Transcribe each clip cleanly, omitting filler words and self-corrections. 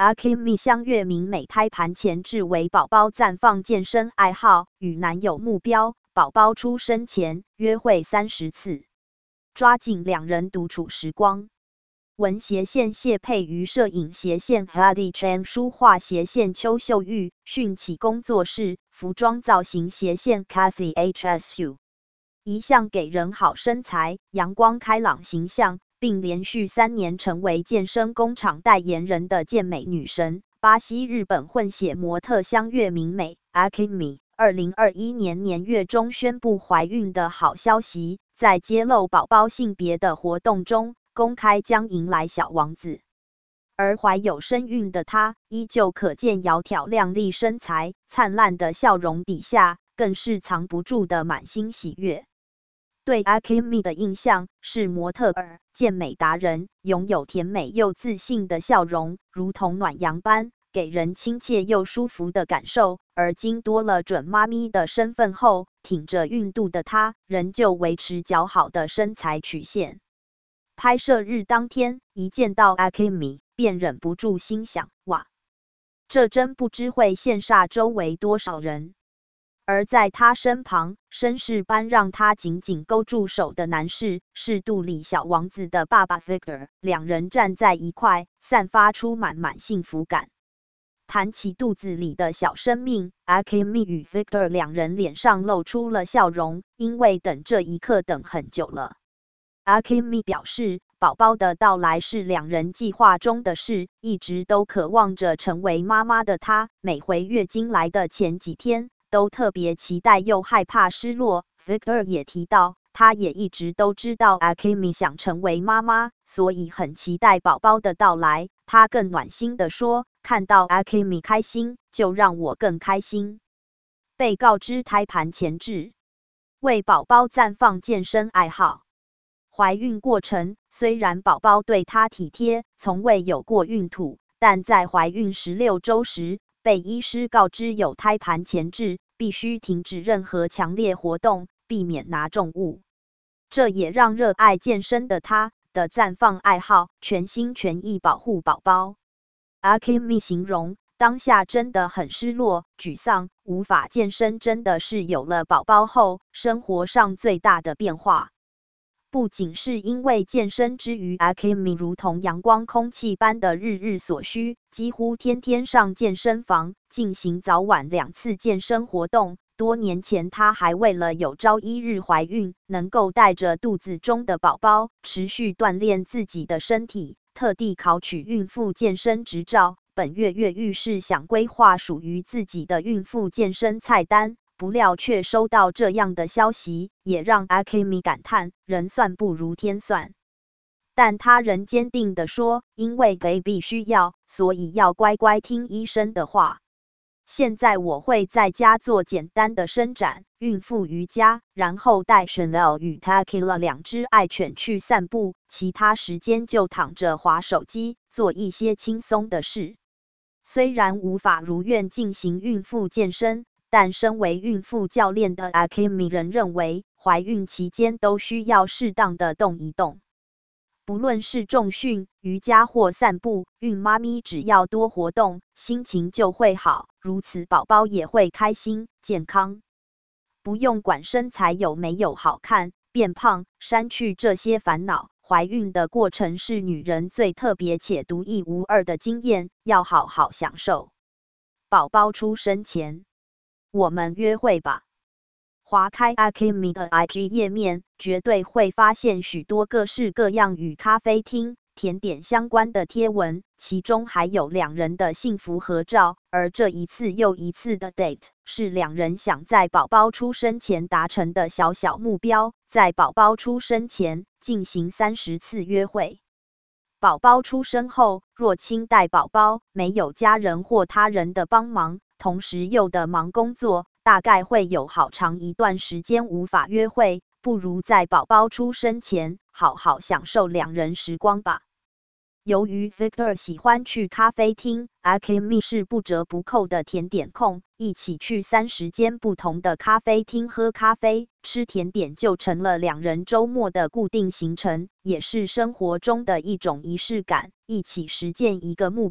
Akemi 相约明美胎盘前置为宝宝暂放健身爱好，与男友目标宝宝出生前约会30次，抓紧两人独处时光。文斜线谢佩瑜，摄影斜线 Hadi Chan， 书画斜线邱秀玉，讯起工作室，服装造型斜线 Kathy HSU， 一向给人好身材、阳光开朗形象，并连续3年成为健身工厂代言人的健美女神，巴西日本混血模特相约明美 Akemi， 2021年年月中宣布怀孕的好消息，在揭露宝宝性别的活动中，公开将迎来小王子。而怀有身孕的她，依旧可见窈窕靓丽身材，灿烂的笑容底下，更是藏不住的满心喜悦。对 Akemi 的印象是模特儿、健美达人，拥有甜美又自信的笑容，如同暖阳般，给人亲切又舒服的感受。而今多了准妈咪的身份后，挺着孕肚的她，仍旧维持姣好的身材曲线。拍摄日当天，一见到 Akemi， 便忍不住心想：哇，这真不知会羡煞周围多少人。而在他身旁，绅士般让他紧紧勾住手的男士是肚里小王子的爸爸 Victor， 两人站在一块，散发出满满幸福感。谈起肚子里的小生命， Akemi 与 Victor 两人脸上露出了笑容，因为等这一刻等很久了。Akemi 表示，宝宝的到来是两人计划中的事，一直都渴望着成为妈妈的她，每回月经来的前几天都特别期待又害怕失落。Victor 也提到，他也一直都知道 Akemi 想成为妈妈，所以很期待宝宝的到来。他更暖心地说，看到 Akemi 开心，就让我更开心。被告知胎盘前置，为宝宝暂放健身爱好。怀孕过程虽然宝宝对她体贴，从未有过孕吐，但在怀孕16周时，被医师告知有胎盘前置，必须停止任何强烈活动，避免拿重物。这也让热爱健身的她的暂放爱好全心全意保护宝宝。Akemi 形容，当下真的很失落、沮丧，无法健身真的是有了宝宝后生活上最大的变化。不仅是因为健身之余 Akemi 如同阳光空气般的日日所需，几乎天天上健身房进行早晚2次健身活动。多年前她还为了有朝一日怀孕，能够带着肚子中的宝宝持续锻炼自己的身体，特地考取孕妇健身执照。本月跃欲试想规划属于自己的孕妇健身菜单，不料却收到这样的消息，也让 Akemi 感叹人算不如天算。但他仍坚定地说，因为 baby 需要，所以要乖乖听医生的话。现在我会在家做简单的伸展、孕妇瑜伽，然后带 Chanel 与 Tequila 2只爱犬去散步，其他时间就躺着滑手机，做一些轻松的事。虽然无法如愿进行孕妇健身，但身为孕妇教练的 Akemi 仍认为，怀孕期间都需要适当的动一动。不论是重训、瑜伽或散步，孕妈咪只要多活动，心情就会好，如此宝宝也会开心、健康。不用管身材有没有好看、变胖，删去这些烦恼。怀孕的过程是女人最特别且独一无二的经验，要好好享受。宝宝出生前，我们约会吧。划开 Akemi 的 IG 页面，绝对会发现许多各式各样与咖啡厅、甜点相关的贴文，其中还有两人的幸福合照。而这一次又一次的 date， 是两人想在宝宝出生前达成的小小目标，在宝宝出生前进行30次约会。宝宝出生后，若亲带宝宝，没有家人或他人的帮忙，同时又的忙工作，大概会有好长一段时间无法约会，不如在宝宝出生前好好享受两人时光吧。由于 Victor 喜欢去咖啡厅， Akemi 是不折不扣的甜点控，一起去30间不同的咖啡厅喝咖啡、吃甜点就成了两人周末的固定行程，也是生活中的一种仪式感，一起实践一个目标，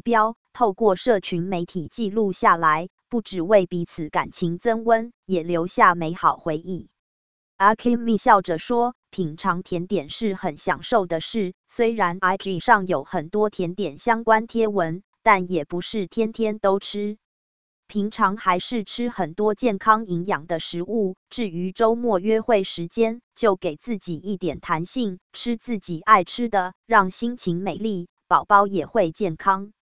透过社群媒体记录下来，不只为彼此感情增温，也留下美好回忆。阿 Kimi 笑着说，品尝甜点是很享受的事，虽然 IG 上有很多甜点相关贴文，但也不是天天都吃。平常还是吃很多健康营养的食物，至于周末约会时间，就给自己一点弹性，吃自己爱吃的，让心情美丽，宝宝也会健康。